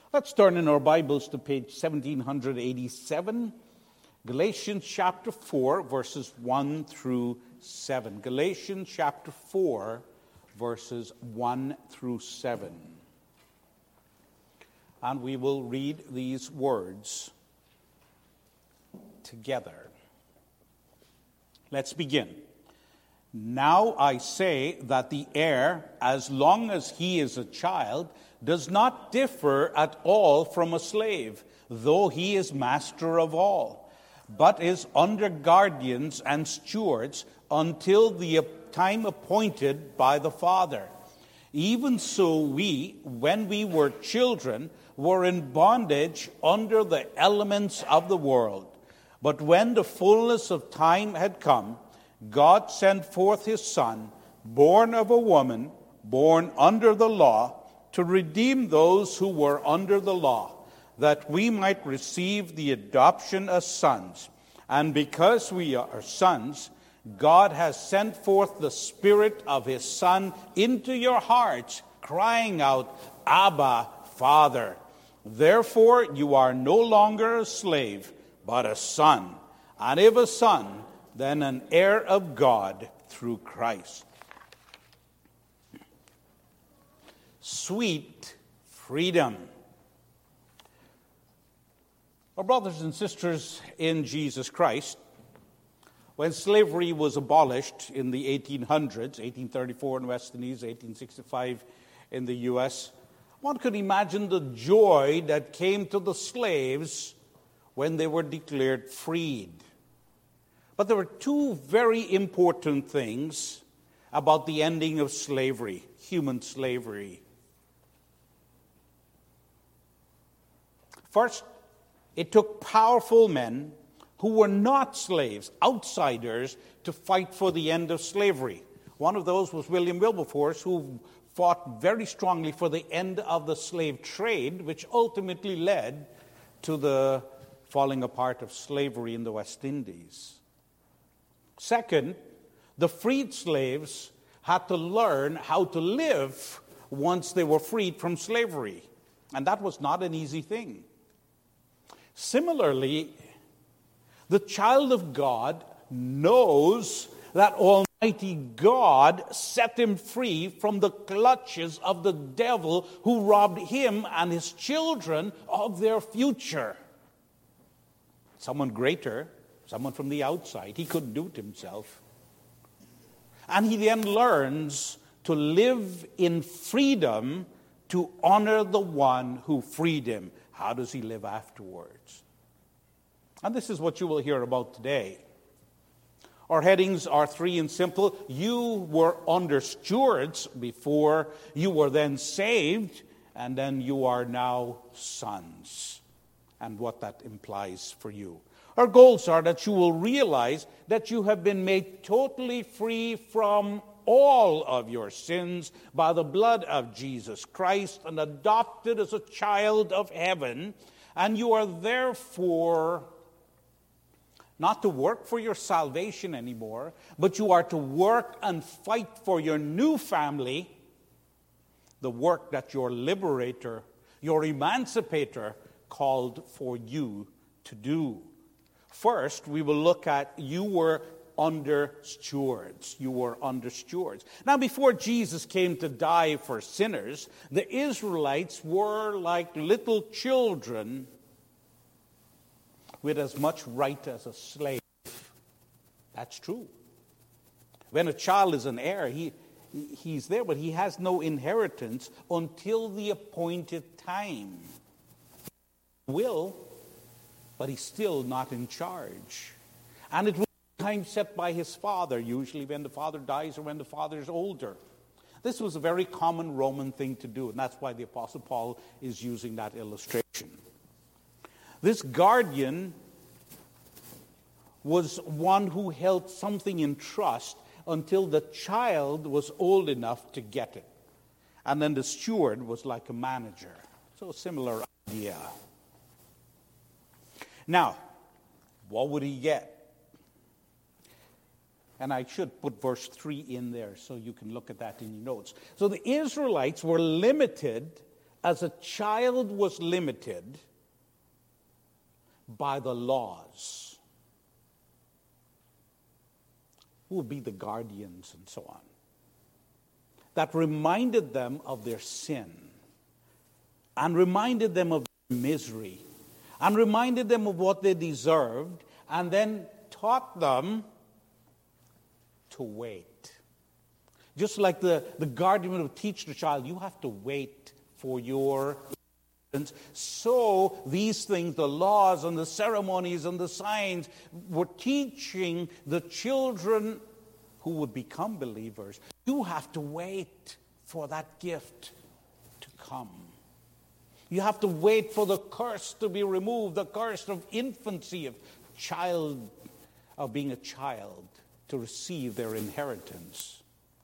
Let's turn in our Bibles to page 1787, Galatians chapter 4, verses 1 through 7. Galatians chapter 4, verses 1 through 7. And we will read these words together. Let's begin. Now I say that the heir, as long as he is a child, does not differ at all from a slave, though he is master of all, but is under guardians and stewards until the time appointed by the Father. Even so we, when we were children, were in bondage under the elements of the world. But when the fullness of time had come, God sent forth his Son, born of a woman, born under the law, to redeem those who were under the law, that we might receive the adoption as sons. And because we are sons, God has sent forth the Spirit of his Son into your hearts, crying out, Abba, Father. Therefore you are no longer a slave, but a son. And if a son, then an heir of God through Christ. Sweet freedom. Our brothers and sisters in Jesus Christ, when slavery was abolished in the 1800s, 1834 in West Indies, 1865 in the U.S., one could imagine the joy that came to the slaves when they were declared freed. But there were two very important things about the ending of slavery, human slavery. First, it took powerful men who were not slaves, outsiders, to fight for the end of slavery. One of those was William Wilberforce, who fought very strongly for the end of the slave trade, which ultimately led to the falling apart of slavery in the West Indies. Second, the freed slaves had to learn how to live once they were freed from slavery. And that was not an easy thing. Similarly, the child of God knows that Almighty God set him free from the clutches of the devil who robbed him and his children of their future. Someone greater, someone from the outside. He couldn't do it himself. And he then learns to live in freedom to honor the one who freed him. How does he live afterwards? And this is what you will hear about today. Our headings are three and simple. You were under stewards before, you were then saved, and then you are now sons. And what that implies for you. Our goals are that you will realize that you have been made totally free from all of your sins by the blood of Jesus Christ and adopted as a child of heaven. And you are therefore not to work for your salvation anymore, but you are to work and fight for your new family, the work that your liberator, your emancipator, called for you to do. First, we will look at you were under stewards. You were under stewards. Now, before Jesus came to die for sinners, the Israelites were like little children with as much right as a slave. That's true. When a child is an heir, he's there, but he has no inheritance until the appointed time. Will, but he's still not in charge. And it will be time set by his father, usually when the father dies or when the father is older. This was a very common Roman thing to do, and that's why the Apostle Paul is using that illustration. This guardian was one who held something in trust until the child was old enough to get it. And then the steward was like a manager. So a similar idea. Now, what would he get? And I should put verse 3 in there so you can look at that in your notes. So the Israelites were limited as a child was limited by the laws, who would be the guardians and so on, that reminded them of their sin and reminded them of their misery and reminded them of what they deserved, and then taught them to wait. Just like the guardian would teach the child, you have to wait for your inheritance. So these things, the laws and the ceremonies and the signs, were teaching the children who would become believers, you have to wait for that gift to come. You have to wait for the curse to be removed, the curse of infancy, of being a child, to receive their inheritance.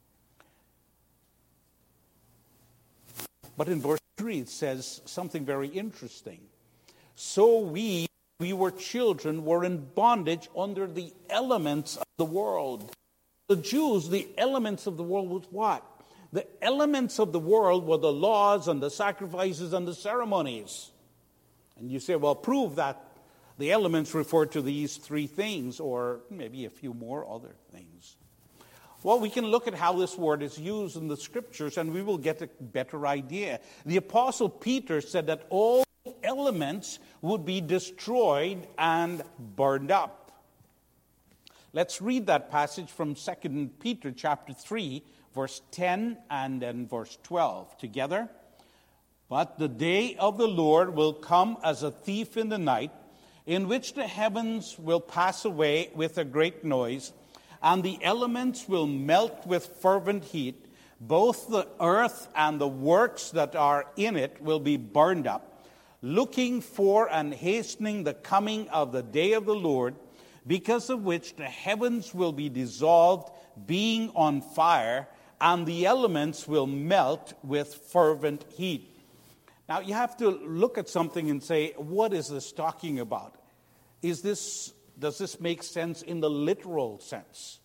But in verse 3 it says something very interesting. So we were children, were in bondage under the elements of the world. The Jews, the elements of the world was what? The elements of the world were the laws and the sacrifices and the ceremonies. And you say, well, prove that the elements refer to these three things, or maybe a few more other things. Well, we can look at how this word is used in the Scriptures, and we will get a better idea. The Apostle Peter said that all elements would be destroyed and burned up. Let's read that passage from 2 Peter chapter 3, verse 10 and then verse 12 together. But the day of the Lord will come as a thief in the night, in which the heavens will pass away with a great noise, and the elements will melt with fervent heat. Both the earth and the works that are in it will be burned up, looking for and hastening the coming of the day of the Lord, because of which the heavens will be dissolved, being on fire, and the elements will melt with fervent heat. Now, you have to look at something and say, what is this talking about? Does this make sense in the literal sense?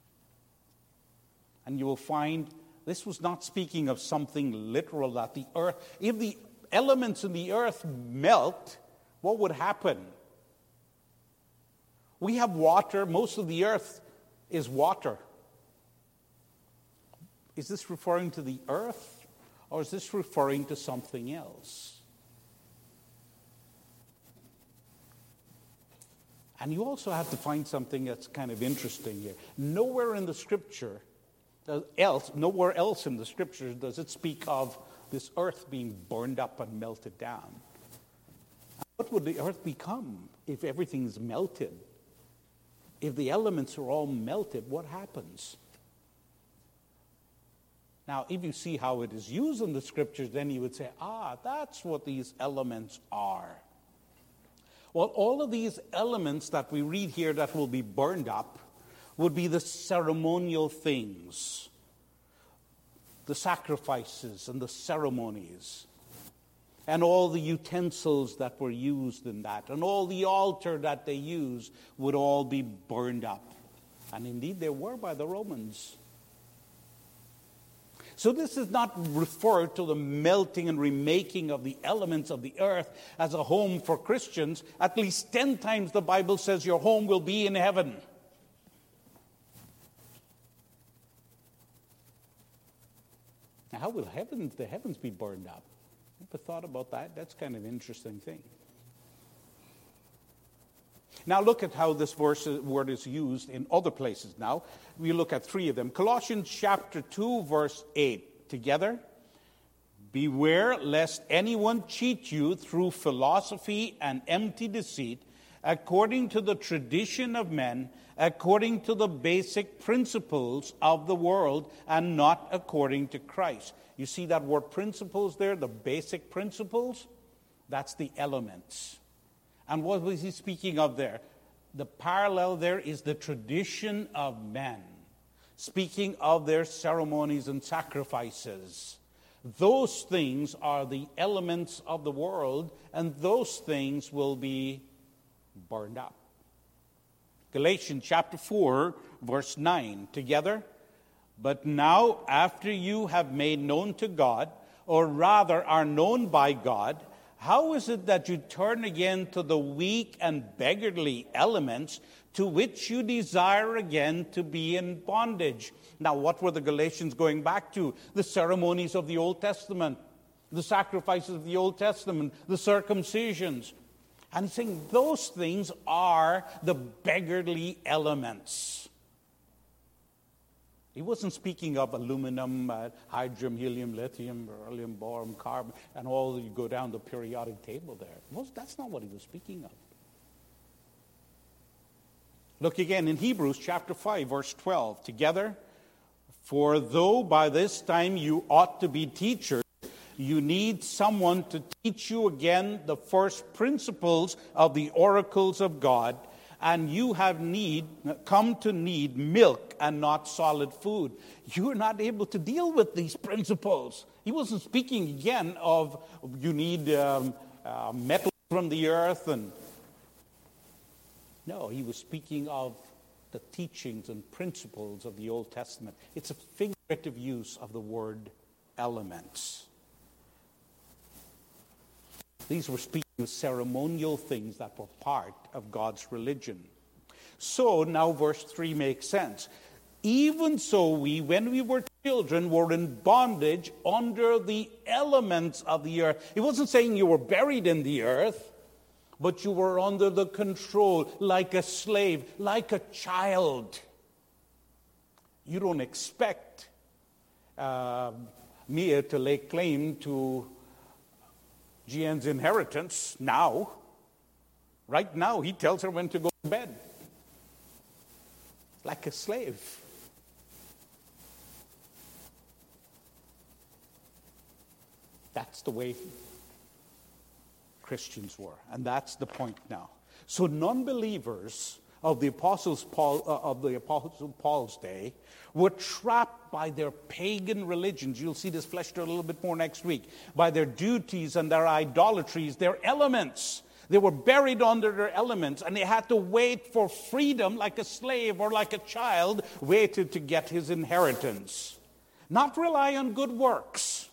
And you will find this was not speaking of something literal, that the earth, if the elements in the earth melt, what would happen? We have water. Most of the earth is water. Is this referring to the earth, or is this referring to something else? And you also have to find something that's kind of interesting here. Nowhere else in the Scriptures does it speak of this earth being burned up and melted down. What would the earth become if everything's melted? If the elements are all melted, what happens? Now, if you see how it is used in the Scriptures, then you would say, that's what these elements are. Well, all of these elements that we read here that will be burned up would be the ceremonial things, the sacrifices and the ceremonies, and all the utensils that were used in that, and all the altar that they used would all be burned up. And indeed, they were by the Romans. So this is not referred to the melting and remaking of the elements of the earth as a home for Christians. At least 10 times the Bible says your home will be in heaven. Now, how will the heavens be burned up? Ever thought about that? That's kind of an interesting thing. Now look at how this word is used in other places now. We look at 3 of them. Colossians chapter 2, verse 8. Together. Beware lest anyone cheat you through philosophy and empty deceit, according to the tradition of men, according to the basic principles of the world, and not according to Christ. You see that word principles there, the basic principles? That's the elements. And what was he speaking of there? The parallel there is the tradition of men, speaking of their ceremonies and sacrifices. Those things are the elements of the world, and those things will be burned up. Galatians chapter 4, verse 9, together. But now, after you have made known to God or rather are known by God, how is it that you turn again to the weak and beggarly elements to which you desire again to be in bondage? Now, what were the Galatians going back to? The ceremonies of the Old Testament, the sacrifices of the Old Testament, the circumcisions. And he's saying those things are the beggarly elements. He wasn't speaking of aluminum, hydrogen, helium, lithium, beryllium, boron, carbon, and all you go down the periodic table there. That's not what he was speaking of. Look again in Hebrews chapter 5, verse 12. Together, for though by this time you ought to be teachers, you need someone to teach you again the first principles of the oracles of God, and you have come to need milk and not solid food. You're not able to deal with these principles. He wasn't speaking again of you need metal from the earth. No, he was speaking of the teachings and principles of the Old Testament. It's a figurative use of the word elements. These were speaking of ceremonial things that were part of God's religion. So now verse 3 makes sense. Even so we, when we were children, were in bondage under the elements of the earth. He wasn't saying you were buried in the earth, but you were under the control, like a slave, like a child. You don't expect Mia to lay claim to Jean's inheritance now. Right now, he tells her when to go to bed. Like a slave. That's the way Christians were. And that's the point now. So non-believers of the Apostle Paul's day were trapped by their pagan religions. You'll see this fleshed out a little bit more next week. By their duties and their idolatries, their elements. They were buried under their elements, and they had to wait for freedom like a slave or like a child waited to get his inheritance. Not rely on good works.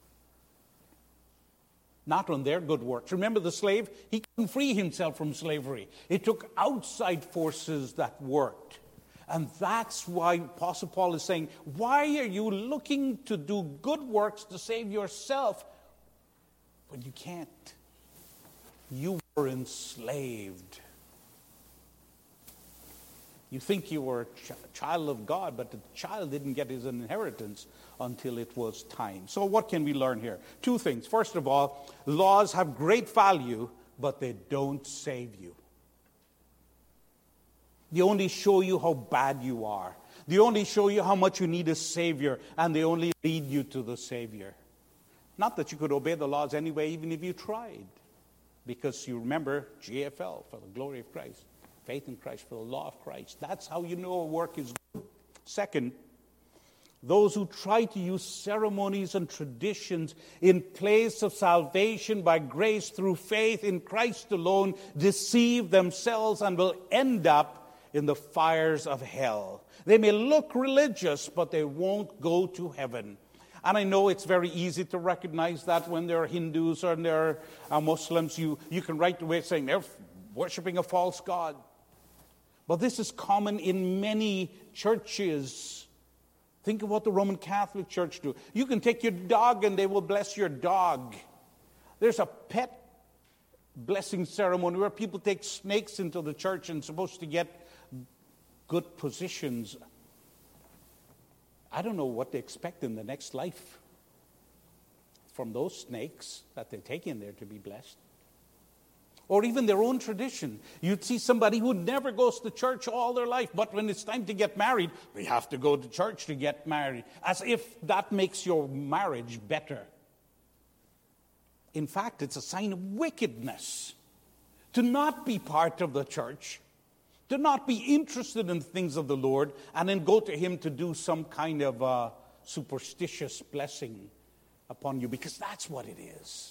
Not on their good works. Remember the slave? He couldn't free himself from slavery. It took outside forces that worked. And that's why Apostle Paul is saying, why are you looking to do good works to save yourself when you can't? You were enslaved. You think you were a child of God, but the child didn't get his inheritance until it was time. So what can we learn here? Two things. First of all, laws have great value, but they don't save you. They only show you how bad you are. They only show you how much you need a Savior, and they only lead you to the Savior. Not that you could obey the laws anyway, even if you tried. Because you remember GFL, for the glory of Christ. Faith in Christ, for the law of Christ. That's how you know a work is good. Second, those who try to use ceremonies and traditions in place of salvation by grace through faith in Christ alone deceive themselves and will end up in the fires of hell. They may look religious, but they won't go to heaven. And I know it's very easy to recognize that when there are Hindus or there are Muslims, you can right away saying they're worshiping a false god. But this is common in many churches. Think of what the Roman Catholic Church do. You can take your dog and they will bless your dog. There's a pet blessing ceremony where people take snakes into the church and supposed to get good positions. I don't know what they expect in the next life from those snakes that they take in there to be blessed. Or even their own tradition. You'd see somebody who never goes to church all their life, but when it's time to get married, they have to go to church to get married, as if that makes your marriage better. In fact, it's a sign of wickedness to not be part of the church, to not be interested in the things of the Lord, and then go to Him to do some kind of superstitious blessing upon you, because that's what it is.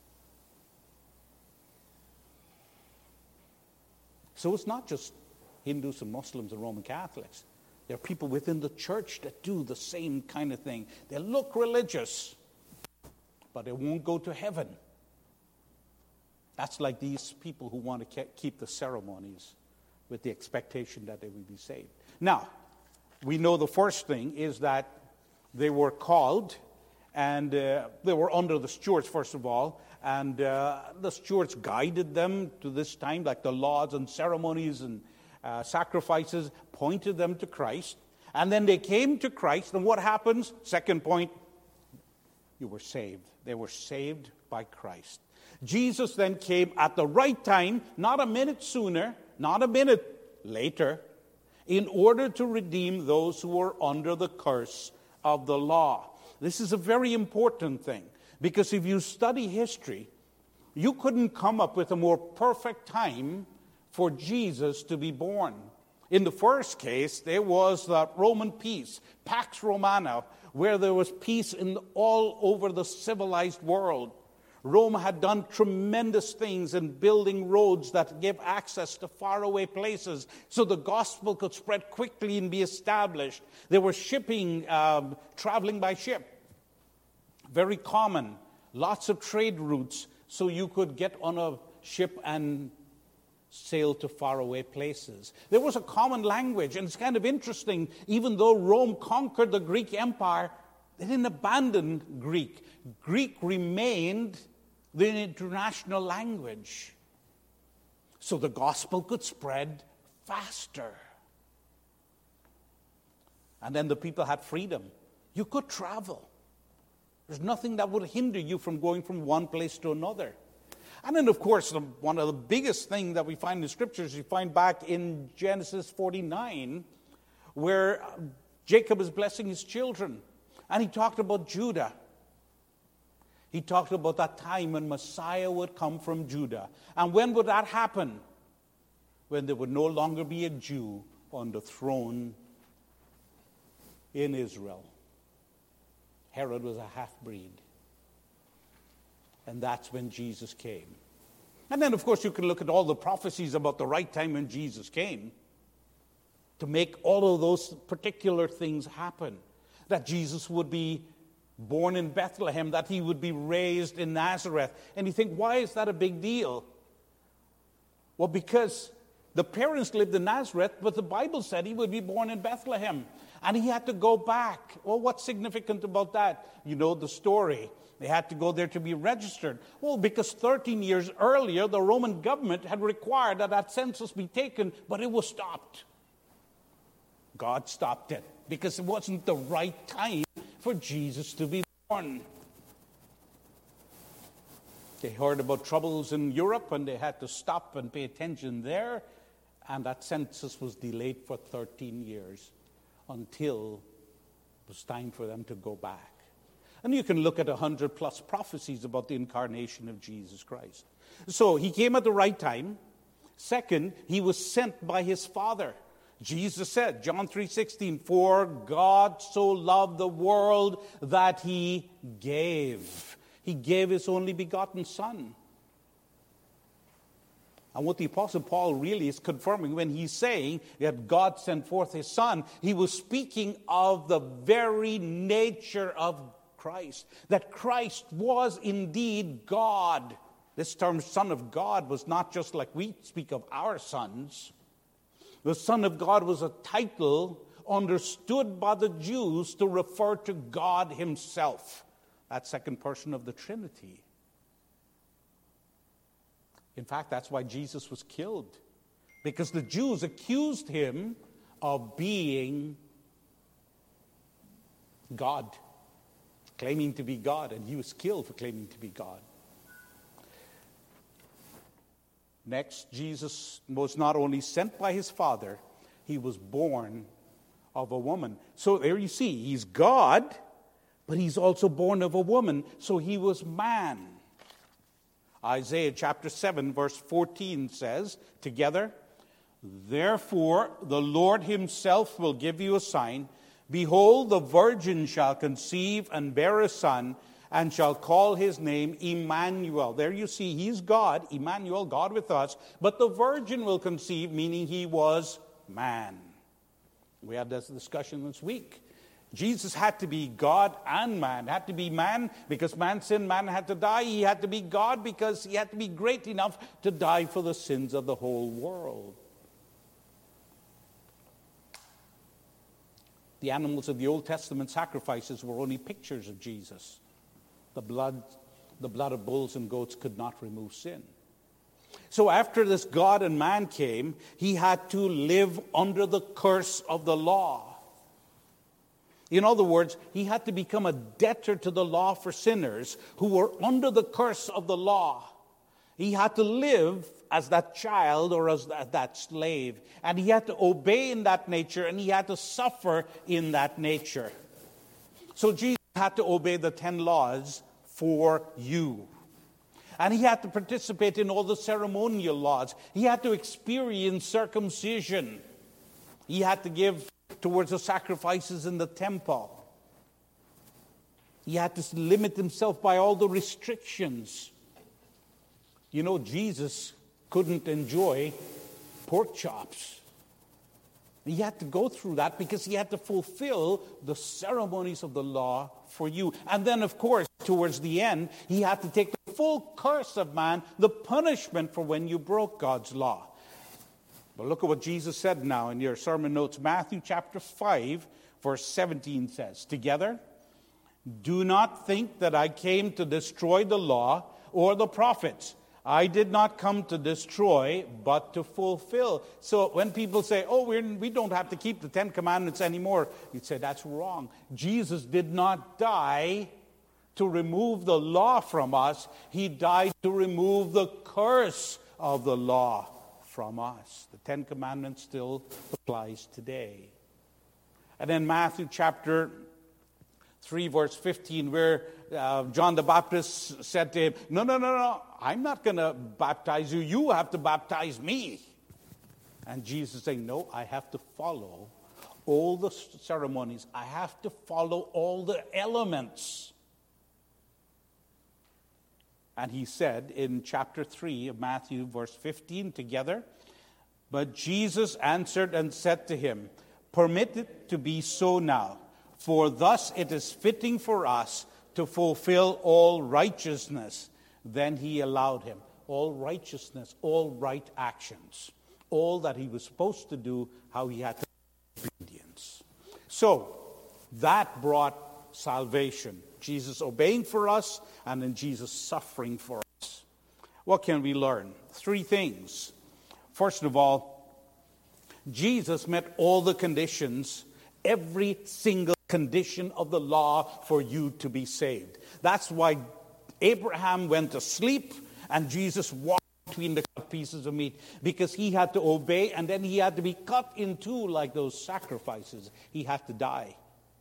So it's not just Hindus and Muslims and Roman Catholics. There are people within the church that do the same kind of thing. They look religious, but they won't go to heaven. That's like these people who want to keep the ceremonies with the expectation that they will be saved. Now, we know the first thing is that they were called, and they were under the stewards, first of all, and the stewards guided them to this time, like the laws and ceremonies and sacrifices pointed them to Christ. And then they came to Christ, and what happens? Second point, you were saved. They were saved by Christ. Jesus then came at the right time, not a minute sooner, not a minute later, in order to redeem those who were under the curse of the law. This is a very important thing, because if you study history, you couldn't come up with a more perfect time for Jesus to be born. In the first case, there was the Roman peace, Pax Romana, where there was peace all over the civilized world. Rome had done tremendous things in building roads that gave access to faraway places so the gospel could spread quickly and be established. There was shipping, traveling by ship, very common. Lots of trade routes so you could get on a ship and sail to faraway places. There was a common language, and it's kind of interesting. Even though Rome conquered the Greek Empire, they didn't abandon Greek. Greek remained the international language, so the gospel could spread faster. And then the people had freedom. You could travel. There's nothing that would hinder you from going from one place to another. And then, of course, one of the biggest things that we find in the Scriptures, you find back in Genesis 49, where Jacob is blessing his children. And he talked about Judah. He talked about that time when Messiah would come from Judah. And when would that happen? When there would no longer be a Jew on the throne in Israel. Herod was a half-breed. And that's when Jesus came. And then, of course, you can look at all the prophecies about the right time when Jesus came to make all of those particular things happen. That Jesus would be born in Bethlehem, that he would be raised in Nazareth. And you think, why is that a big deal? Well, because the parents lived in Nazareth, but the Bible said he would be born in Bethlehem. And he had to go back. Well, what's significant about that? You know the story. They had to go there to be registered. Well, because 13 years earlier, the Roman government had required that census be taken, but it was stopped. God stopped it because it wasn't the right time for Jesus to be born. They heard about troubles in Europe, and they had to stop and pay attention there, and that census was delayed for 13 years until it was time for them to go back. And you can look at 100+ prophecies about the incarnation of Jesus Christ. So he came at the right time. Second, he was sent by his Father. Jesus said, John 3:16, "For God so loved the world that he gave." He gave his only begotten Son. And what the Apostle Paul really is confirming when he's saying that God sent forth his Son, he was speaking of the very nature of Christ. That Christ was indeed God. This term Son of God was not just like we speak of our sons. The Son of God was a title understood by the Jews to refer to God himself. That second person of the Trinity. In fact, that's why Jesus was killed. Because the Jews accused him of being God, claiming to be God, and he was killed for claiming to be God. Next, Jesus was not only sent by his Father, he was born of a woman. So there you see, he's God, but he's also born of a woman, so he was man. Isaiah chapter 7, verse 14 says, together, "Therefore the Lord himself will give you a sign. Behold, the virgin shall conceive and bear a son, and shall call his name Emmanuel." There you see, he's God, Emmanuel, God with us, but the virgin will conceive, meaning he was man. We had this discussion this week. Jesus had to be God and man. Had to be man because man sinned, man had to die. He had to be God because he had to be great enough to die for the sins of the whole world. The animals of the Old Testament sacrifices were only pictures of Jesus. The blood of bulls and goats could not remove sin. So after this God and man came, he had to live under the curse of the law. In other words, he had to become a debtor to the law for sinners who were under the curse of the law. He had to live as that child or as that slave. And he had to obey in that nature, and he had to suffer in that nature. So Jesus had to obey the 10 laws for you. And he had to participate in all the ceremonial laws. He had to experience circumcision. He had to give towards the sacrifices in the temple. He had to limit himself by all the restrictions. You know, Jesus couldn't enjoy pork chops. He had to go through that because he had to fulfill the ceremonies of the law for you. And then, of course, towards the end, he had to take the full curse of man, the punishment for when you broke God's law. But look at what Jesus said now in your sermon notes. Matthew chapter 5, verse 17 says, together, do not think that I came to destroy the law or the prophets. I did not come to destroy, but to fulfill. So when people say, oh, we don't have to keep the 10 Commandments anymore, you'd say that's wrong. Jesus did not die to remove the law from us. He died to remove the curse of the law from us. The 10 Commandments still applies today. And then Matthew chapter 3, verse 15, where John the Baptist said to him, no, I'm not going to baptize you. You have to baptize me. And Jesus saying, no, I have to follow all the ceremonies. I have to follow all the elements. And he said in chapter 3 of Matthew, verse 15, together, but Jesus answered and said to him, permit it to be so now, for thus it is fitting for us to fulfill all righteousness. Then he allowed him all righteousness, all right actions, all that he was supposed to do, how he had to do obedience. So that brought salvation. Jesus obeying for us, and then Jesus suffering for us. What can we learn? 3 things. First of all, Jesus met all the conditions, every single condition of the law for you to be saved. That's why Abraham went to sleep and Jesus walked between the cut pieces of meat, because he had to obey, and then he had to be cut in two like those sacrifices. He had to die.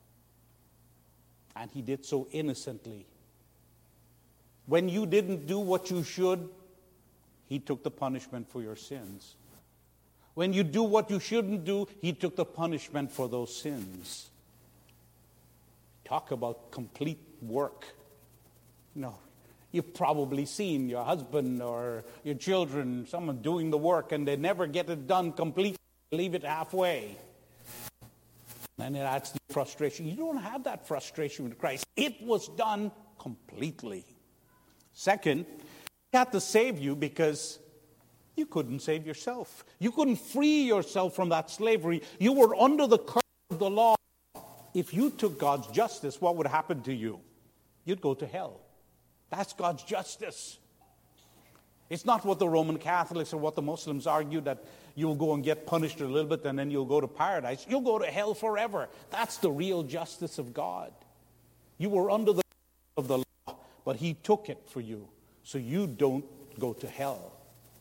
And he did so innocently. When you didn't do what you should, he took the punishment for your sins. When you do what you shouldn't do, he took the punishment for those sins. Talk about complete work. No, you've probably seen your husband or your children, someone doing the work, and they never get it done completely, leave it halfway. And that's the frustration. You don't have that frustration with Christ. It was done completely. Second, he had to save you because you couldn't save yourself. You couldn't free yourself from that slavery. You were under the curse of the law. If you took God's justice, what would happen to you? You'd go to hell. That's God's justice. It's not what the Roman Catholics or what the Muslims argue, that you'll go and get punished a little bit and then you'll go to paradise. You'll go to hell forever. That's the real justice of God. You were under the curse of the law, but he took it for you so you don't go to hell.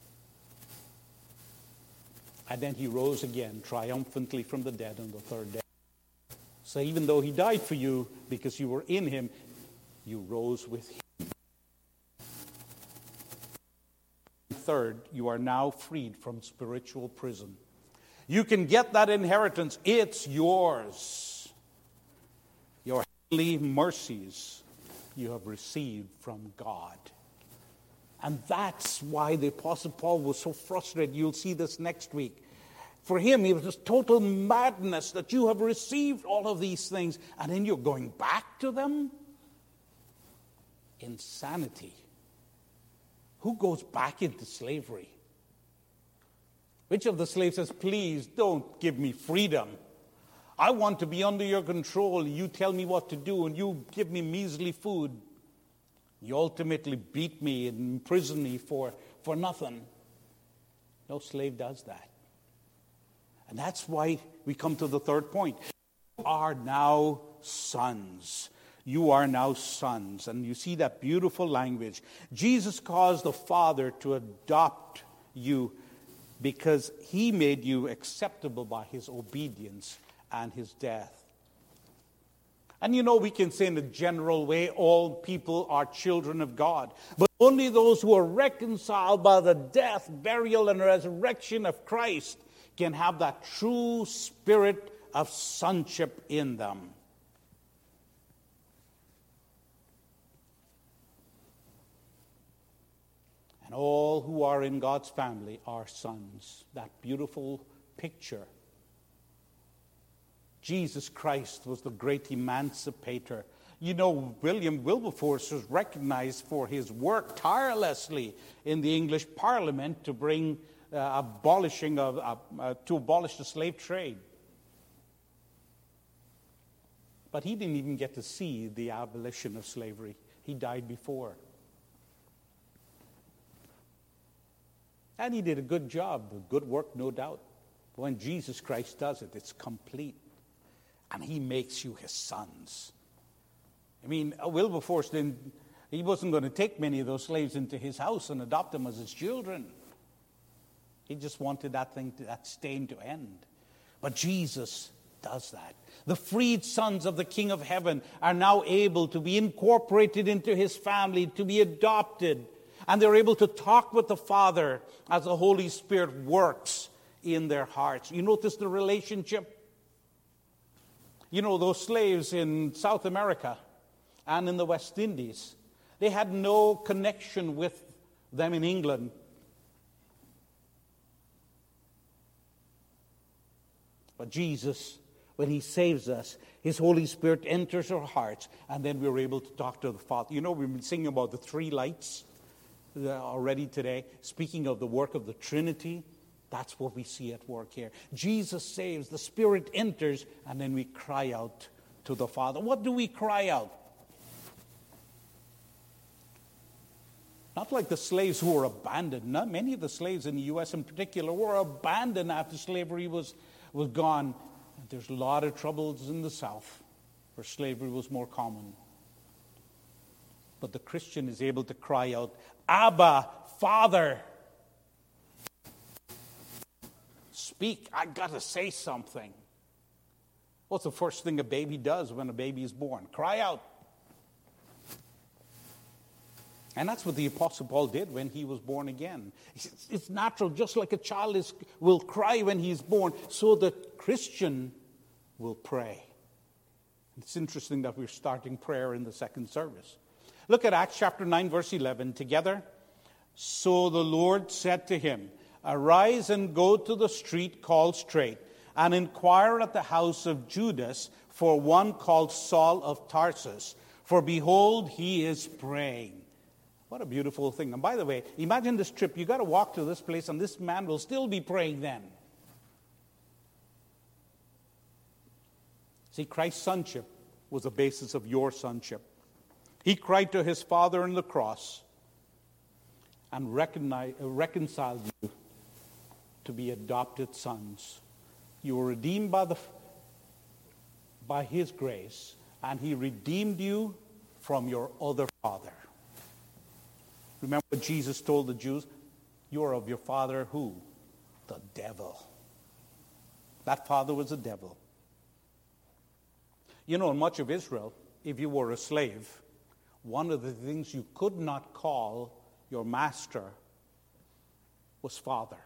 And then he rose again triumphantly from the dead on the third day. So even though he died for you because you were in him, you rose with him. Third, you are now freed from spiritual prison. You can get that inheritance. It's yours. Your heavenly mercies you have received from God. And that's why the Apostle Paul was so frustrated. You'll see this next week. For him, it was just total madness that you have received all of these things and then you're going back to them. Insanity. Who goes back into slavery? Which of the slaves says, please don't give me freedom. I want to be under your control. You tell me what to do and you give me measly food. You ultimately beat me and imprison me for nothing. No slave does that. And that's why we come to the third point. You are now sons. You are now sons. And you see that beautiful language. Jesus caused the Father to adopt you because he made you acceptable by his obedience and his death. And you know, we can say in a general way, all people are children of God. But only those who are reconciled by the death, burial, and resurrection of Christ can have that true spirit of sonship in them. And all who are in God's family are sons. That beautiful picture. Jesus Christ was the great emancipator. You know, William Wilberforce was recognized for his work tirelessly in the English Parliament to bring abolish the slave trade. But he didn't even get to see the abolition of slavery. He died before. And he did a good job, a good work, no doubt. But when Jesus Christ does it, it's complete. And he makes you his sons. I mean, Wilberforce he wasn't going to take many of those slaves into his house and adopt them as his children. He just wanted that stain to end. But Jesus does that. The freed sons of the King of Heaven are now able to be incorporated into his family, to be adopted. And they're able to talk with the Father as the Holy Spirit works in their hearts. You notice the relationship? You know, those slaves in South America and in the West Indies, they had no connection with them in England. But Jesus, when he saves us, his Holy Spirit enters our hearts, and then we're able to talk to the Father. You know, we've been singing about the three lights already today, speaking of the work of the Trinity. That's what we see at work here. Jesus saves, the Spirit enters, and then we cry out to the Father. What do we cry out? Not like the slaves who were abandoned. Not many of the slaves in the U.S. in particular were abandoned after slavery was gone. There's a lot of troubles in the South where slavery was more common. But the Christian is able to cry out, Abba, Father. Speak, I got to say something. What's the first thing a baby does when a baby is born? Cry out. And that's what the Apostle Paul did when he was born again. It's natural, just like a child will cry when he's born, so the Christian will pray. It's interesting that we're starting prayer in the second service. Look at Acts chapter 9, verse 11 together. So the Lord said to him, Arise and go to the street called Straight, and inquire at the house of Judas for one called Saul of Tarsus. For behold, he is praying. What a beautiful thing. And by the way, imagine this trip. You got to walk to this place, and this man will still be praying then. See, Christ's sonship was the basis of your sonship. He cried to his Father on the cross and reconciled you to be adopted sons. You were redeemed by his grace, and he redeemed you from your other father. Remember what Jesus told the Jews? You are of your father who? The devil. That father was the devil. You know, in much of Israel, if you were a slave, one of the things you could not call your master was father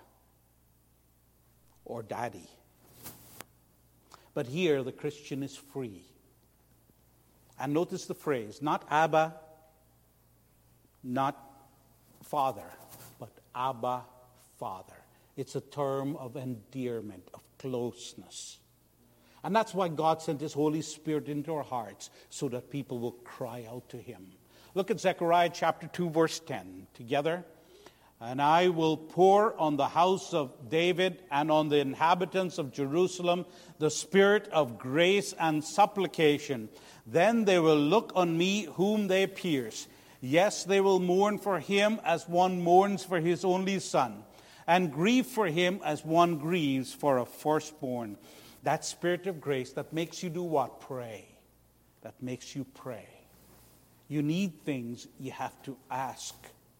or daddy. But here the Christian is free. And notice the phrase, not Abba, not Father, but Abba, Father. It's a term of endearment, of closeness. And that's why God sent His Holy Spirit into our hearts, so that people will cry out to Him. Look at Zechariah chapter 2, verse 10 together. And I will pour on the house of David and on the inhabitants of Jerusalem the spirit of grace and supplication. Then they will look on me whom they pierce. Yes, they will mourn for him as one mourns for his only son, and grieve for him as one grieves for a firstborn. That spirit of grace that makes you do what? Pray. That makes you pray. You need things, you have to ask.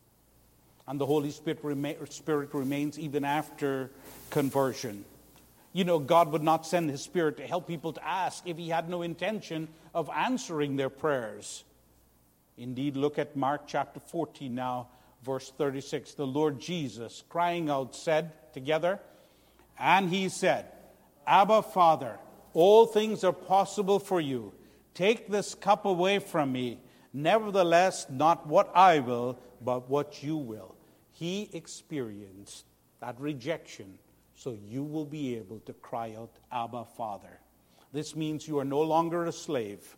And the Holy Spirit remains even after conversion. You know, God would not send His Spirit to help people to ask if He had no intention of answering their prayers. Indeed, look at Mark chapter 14 now, verse 36. The Lord Jesus, crying out, said together, and He said, Abba, Father, all things are possible for you. Take this cup away from me. Nevertheless, not what I will, but what you will. He experienced that rejection, so you will be able to cry out, Abba, Father. This means you are no longer a slave.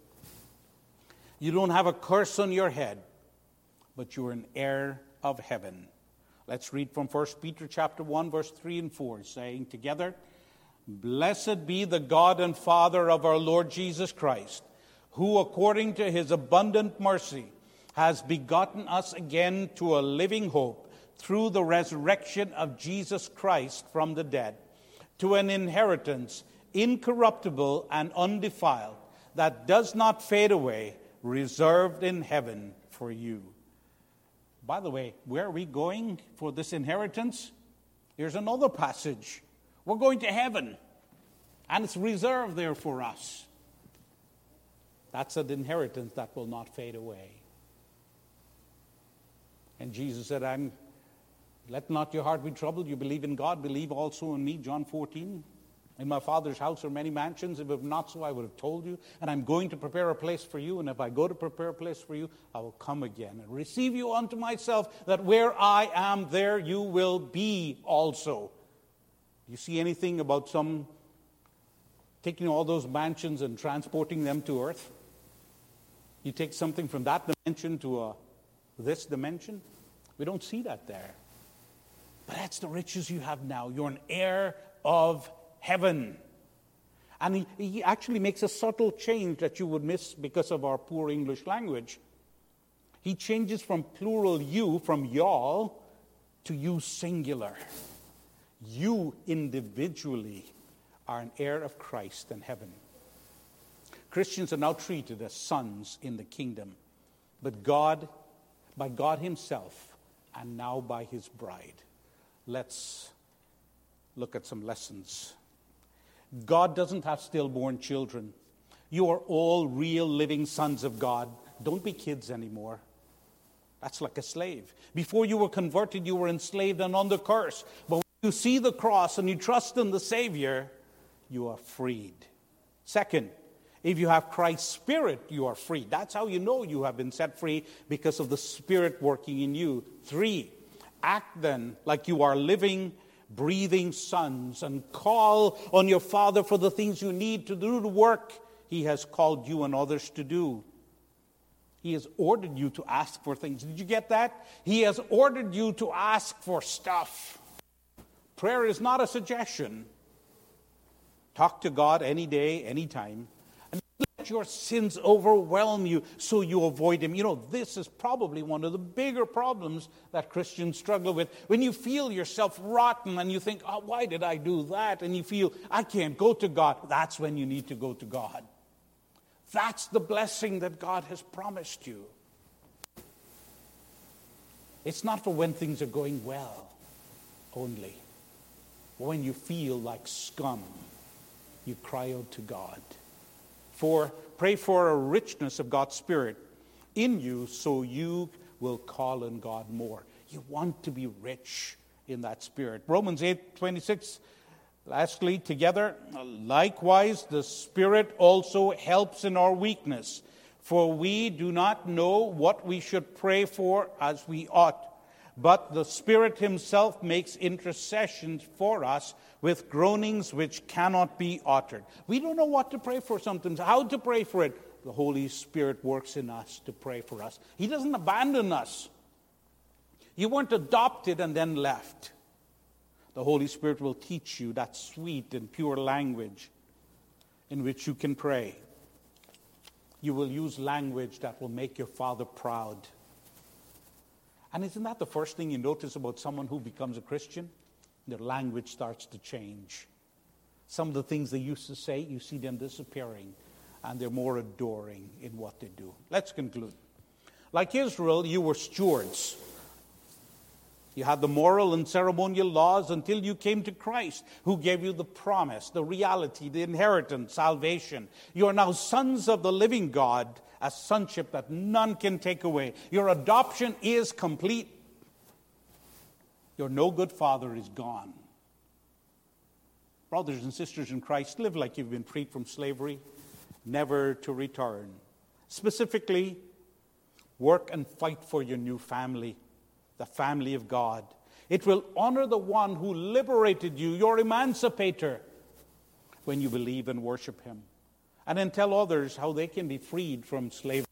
You don't have a curse on your head, but you're an heir of heaven. Let's read from 1 Peter chapter 1, verse 3 and 4, saying together, Blessed be the God and Father of our Lord Jesus Christ, who according to His abundant mercy has begotten us again to a living hope through the resurrection of Jesus Christ from the dead, to an inheritance incorruptible and undefiled, that does not fade away, reserved in heaven for you. By the way, where are we going for this inheritance? Here's another passage. We're going to heaven, and it's reserved there for us. That's an inheritance that will not fade away. And Jesus said, let not your heart be troubled. You believe in God, believe also in me. John 14. In my Father's house are many mansions. If it were not so, I would have told you. And I'm going to prepare a place for you. And if I go to prepare a place for you, I will come again and receive you unto myself, that where I am, there you will be also. Do you see anything about some taking all those mansions and transporting them to earth? You take something from that dimension to this dimension? We don't see that there. But that's the riches you have now. You're an heir of heaven. And he actually makes a subtle change that you would miss because of our poor English language. He changes from plural you, from y'all, to you singular. You individually are an heir of Christ in heaven. Christians are now treated as sons in the kingdom, but by God Himself, and now by His bride. Let's look at some lessons. God doesn't have stillborn children. You are all real living sons of God. Don't be kids anymore. That's like a slave. Before you were converted, you were enslaved and under curse. But when you see the cross and you trust in the Savior, you are freed. Second, if you have Christ's Spirit, you are free. That's how you know you have been set free, because of the Spirit working in you. 3, act then like you are living, breathing sons, and call on your Father for the things you need to do the work He has called you and others to do. He has ordered you to ask for things. Did you get that? He has ordered you to ask for stuff. Prayer is not a suggestion. Talk to God any day, any time. And let your sins overwhelm you so you avoid Him. You know, this is probably one of the bigger problems that Christians struggle with. When you feel yourself rotten and you think, oh, why did I do that? And you feel, I can't go to God. That's when you need to go to God. That's the blessing that God has promised you. It's not for when things are going well only. When you feel like scum, you cry out to God. 4, pray for a richness of God's Spirit in you so you will call on God more. You want to be rich in that Spirit. Romans 8:26. Lastly, together, likewise, the Spirit also helps in our weakness. For we do not know what we should pray for as we ought. but the Spirit himself makes intercessions for us with groanings which cannot be uttered. We don't know what to pray for sometimes, how to pray for it. The Holy Spirit works in us to pray for us. He doesn't abandon us. You weren't adopted and then left. The Holy Spirit will teach you that sweet and pure language in which you can pray. You will use language that will make your Father proud. And isn't that the first thing you notice about someone who becomes a Christian? Their language starts to change. Some of the things they used to say, you see them disappearing, and they're more adoring in what they do. Let's conclude. Like Israel, you were stewards. You had the moral and ceremonial laws until you came to Christ, who gave you the promise, the reality, the inheritance, salvation. You are now sons of the living God, a sonship that none can take away. Your adoption is complete. Your no good father is gone. Brothers and sisters in Christ, live like you've been freed from slavery, never to return. Specifically, work and fight for your new family, the family of God. It will honor the one who liberated you, your emancipator, when you believe and worship him. And then tell others how they can be freed from slavery.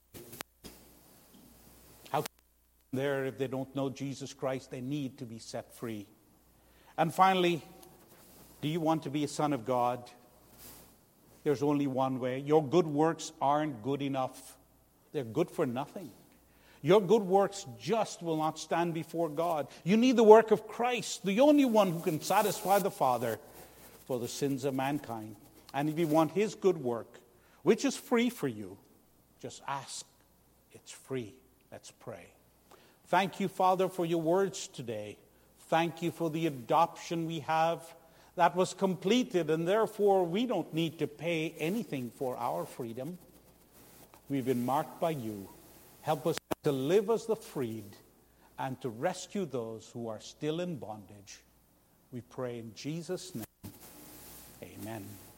How there, if they don't know Jesus Christ, they need to be set free. And finally, do you want to be a son of God? There's only one way. Your good works aren't good enough. They're good for nothing. Your good works just will not stand before God. You need the work of Christ, the only one who can satisfy the Father for the sins of mankind. And if you want his good work, which is free for you, just ask. It's free. Let's pray. Thank you, Father, for your words today. Thank you for the adoption we have that was completed, and therefore we don't need to pay anything for our freedom. We've been marked by you. Help us to live as the freed and to rescue those who are still in bondage. We pray in Jesus' name. Amen.